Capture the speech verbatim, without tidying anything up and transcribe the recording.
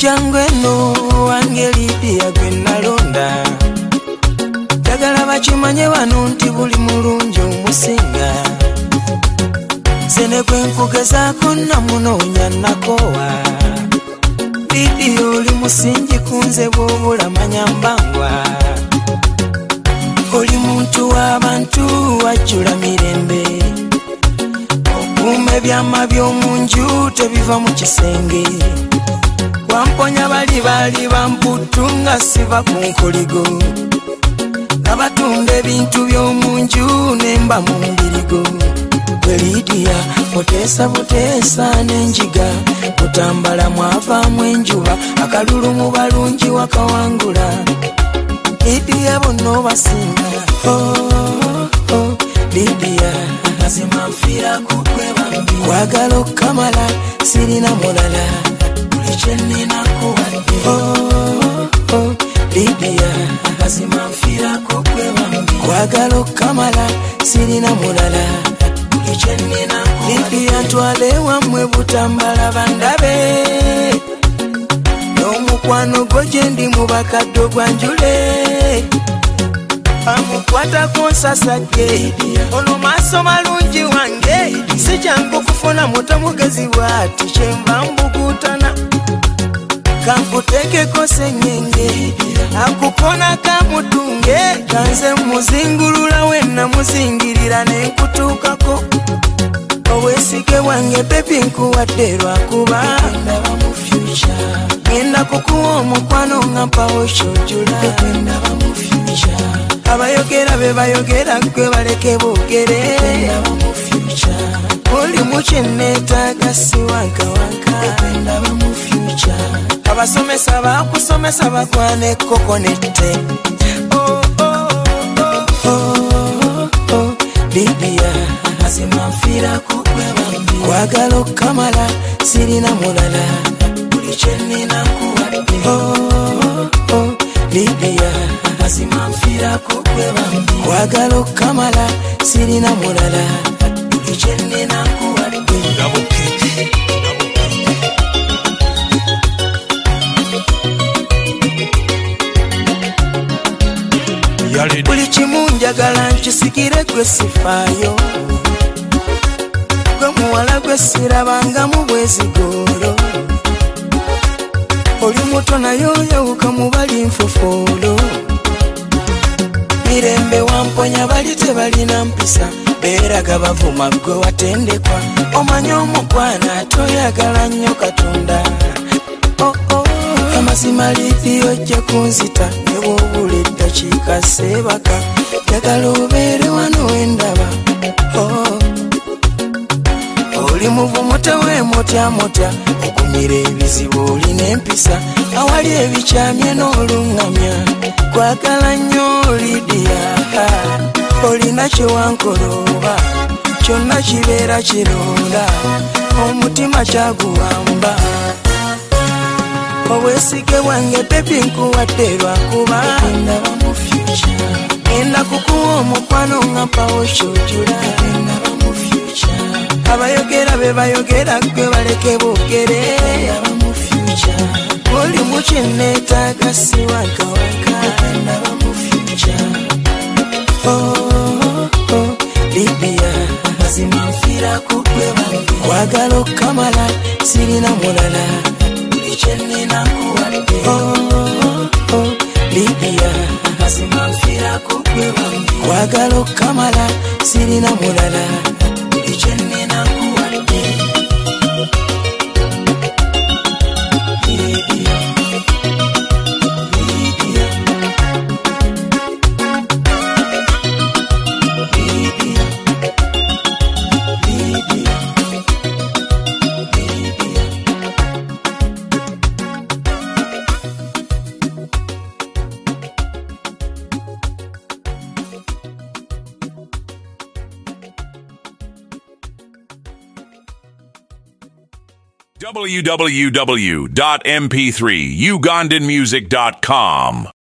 Jangweno wange Lydia gwe nalonda njagala bakimanye wano nti buli mulungi omusinga sene gwe nkugezaako namunoonya nakowa Lydia oli musingi kunze bw'obula manya mbangwa oli muntu w'abantu wajjula mirembe okuuma ebyama by'omunju tebiva mu kisenge wamponya bali bali bamputu nga siva ku nkoligo nabatunda ebintu by'omunju nemba mu mbirigo gwe Lydia muteesa buteesa n'enjiga mutambala mwavaamu enjuba akalulu mu balungi wakawangula Lydia bonna obasinga oh, oh, Lydia mazima nfiira ku gwe bambi kwagala okukamala sirina mulala Chenina kuwadde oh, oh, Lydia mazima nfiira ku gwe bambi kwagala okukamala sirina mulala Chenina Lydia ntwale wammwe butambala bandabe n'omukwano gwo gye ndi mu bakadde ogwanjule amukwatako nsasage ono maaso malungi wange si kyangu kufuna muto mugezi bw'ati kyenva mbugutana kankuteekeko sengenge akukona kamutunge kanze muzingulula wenna muzingirira nenkutuukako obwesige bwange bebi nkuwadde lwakuba ndaba mu future ngenda kukuwa omukwano nga mpawo kyojula ndaba mu future abayogera be bayogera gwe baleke boogere ndaba mu future oli mu kyenneetaaga siwankawanka ndaba mu future abasomesa bakusomesa bakwane kokonette oh, oh, oh, oh, oh, Lydia mazima nfiira ku gwe bambi kwagala okukamala sirina mulala buli kyenina nkuwadde oh, oh, Lydia mazima nfiira ku gwe bambi kwagala okukamala sirina mulala buli kyenina nkuwadde buli kimu njagala nkisikire gwe sifaayo gwe muwala gwe sirabangamu bwezigoolo oli muto naye oyawuka mu bali nfufuulo mirembe wamponya bali tebalina mpisa beeraga bavuma gwe watendekwa omanye omukwana toyagala nnyo Katonda oh, oh. Amazima Lydia ojja kunzita ne bw'obula eddakiika seebaka njagala obeere wano wendaba oh. Oli muvumu teweemotyamotya okumira ebizibu olina empisa awali ebikyamye n'oluŋŋamya kwagala nnyo Lydia olina kyewankolooba kyonna kibeera kironda omutima kyaguwamba obwesige bwange bebi nkuwadde lwakuba ndaba mu future ngenda kukuwa omukwano nga mpawo kyojula ndaba mu future abayogera be bayogera gwe baleke boogere ndaba mu future oli mu kyenneetaaga siwankawanka ndaba mu future oh, oh, Lydia mazima nfiira ku gwe bambi kwagala okukamala sirina mulala chenina nkuwadde oh, oh, Lydia mazima nfiira ku gwe bambi kwagala okukamala sirina mulala buli kyenina nkuwadde Lydia Lydia Lydia Lydia w w w dot m p three ugandan music dot com